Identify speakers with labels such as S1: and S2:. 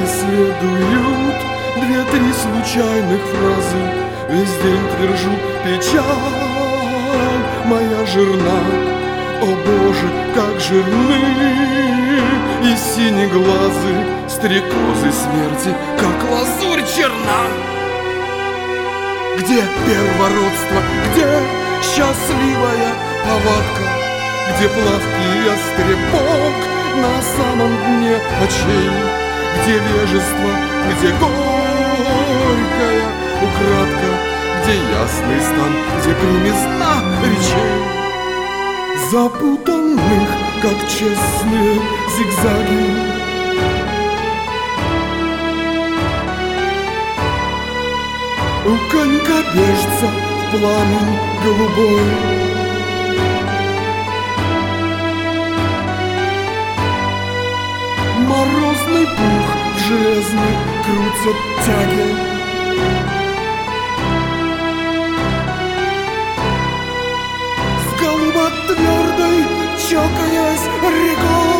S1: следуют две-три случайных фразы. Весь день твержу: печаль моя жирна. О Боже, как жирны и синеглазы стрекозы смерти, как лазурь черна. Где первородство, где счастливая повадка, где плавкий ястребок на самом дне очей, где вежество, где горькая украдка, где ясный стан, где примесна речей, запутанных, как честные зигзаги. У конькобежца в пламень голубой морозный пух в железной крутят тяги. С голубо-твердой чокаясь рекой